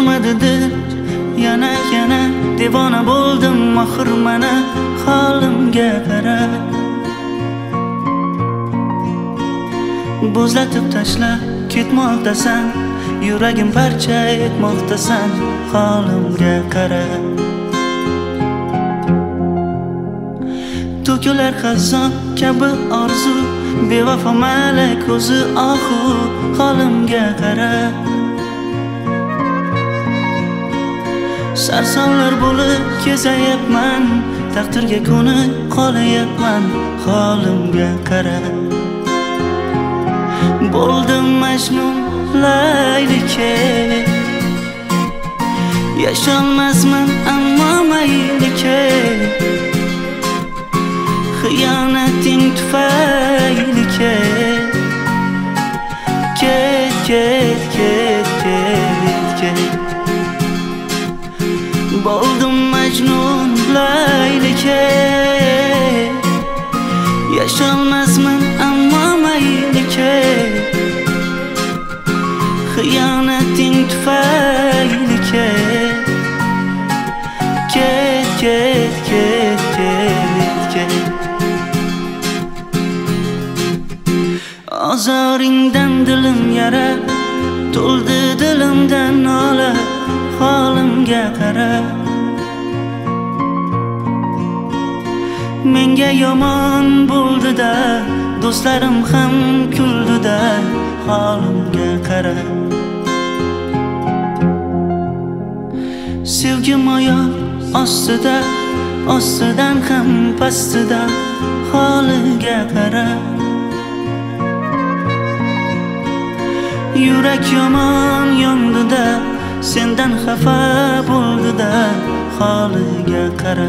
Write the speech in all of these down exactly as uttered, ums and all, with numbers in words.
bo'lmadi dil yana yana devona bo'ldim oxir mana holimga qara. Bo'zlatib tashlab ketmoqdasan, yuragim parcha etmoqdasan, holimga qara. To'kilar xazon kabi orzu, bevafo malak ko'zi ohu, holimga qara. Sarsonlar bo'lib kezayapman, taqdirga ko'nib qolayapman, holimga qara. Bo'ldim Majnun laylike, yasholmasman ammo maylike. Xiyonating tufayli ket, ket, ket, ket, ket, ket. Bo'ldim Majnun laylike, yasholmasman ammo maylike. Xiyonating tufayli ket, ket, ket, ket, ket, ket. Ozoringdan dilim yara, to'ldi dilimdan nola, holimga qara. Menga yomon bo'ldi-da, do'stlarim ham kuldi-da, holimga qara. Sevgim oyoq ostida, ostidan ham pastida, holiga qara. Yurak yomon yondi-da, sendan xafa bo'ldi-da, holiga qara.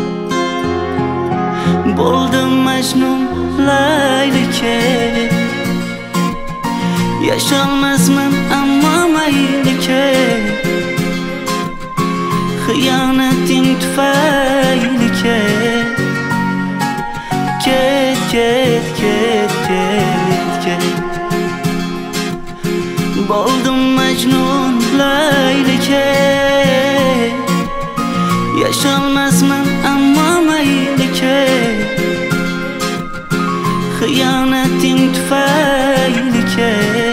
Bo'ldim Majnun laylike, yasholmasman ammo maylike. Xiyonating tufayli ket, ket, ket, ket, ket, ket. Bo'ldim Majnun laylike, yasholmasman ammo maylike. Xiyonating tufayli ket.